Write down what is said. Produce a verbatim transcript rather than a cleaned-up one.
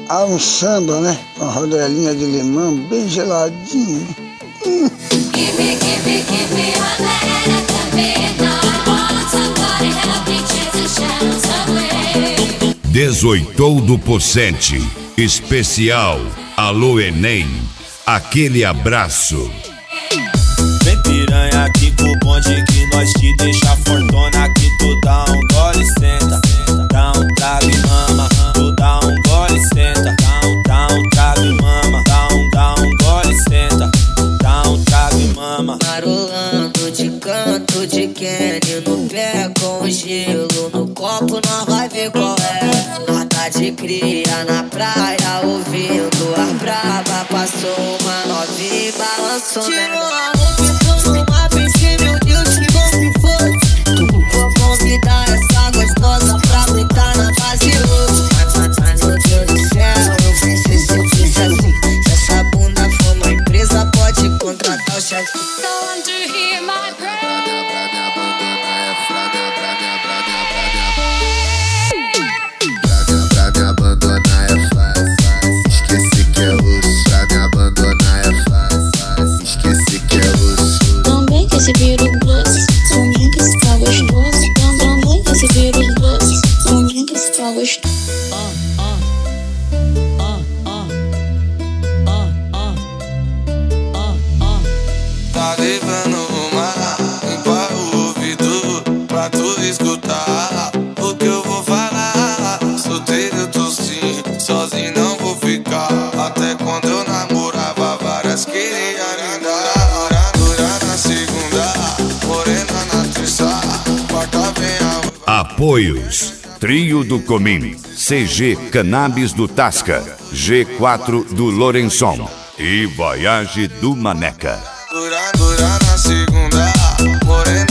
Ah, um samba, né? Uma rodelinha de limão bem geladinho. Hum. Dezoitou do Pocente. Especial Alô Enem. Aquele abraço. Vem piranha aqui com o bonde que nós te deixa fortuna. Que tu dá um gole, senta. Dá um trago e mama. Tu dá um gole, senta. Dá um, dá um trago e mama. Dá um, dá um gole, senta. Dá um trago e mama. Marolando de canto de Kenny no pé com gelo no copo, nós vai ver qual é. Nada de cria na praia ouvindo a braba. Passou uma novinha e balançou. Tirou a roupa e transformar, pensei, meu Deus, que bom se fosse. Tu vou convidar essa gostosa pra brincar na base hoje. Mas, mas, meu Deus do céu, eu pensei se eu fiz assim. Se essa bunda for uma empresa, pode contratar o chefe. Esse vírus doce, também que esse tá gostoso. Também que esse vírus doce, também que esse tá gostoso. Tá levando uma, limpa o ouvido pra tu escutar o que eu vou falar. Solteiro eu tô sim, sozinho não vou ficar. Até quando eu namorava, várias queria me dar. Apoios: Trio do Comim, C G Cannabis do Tasca, G quatro do Lourençon e Voyage do Maneca. Dura, dura na segunda, morena.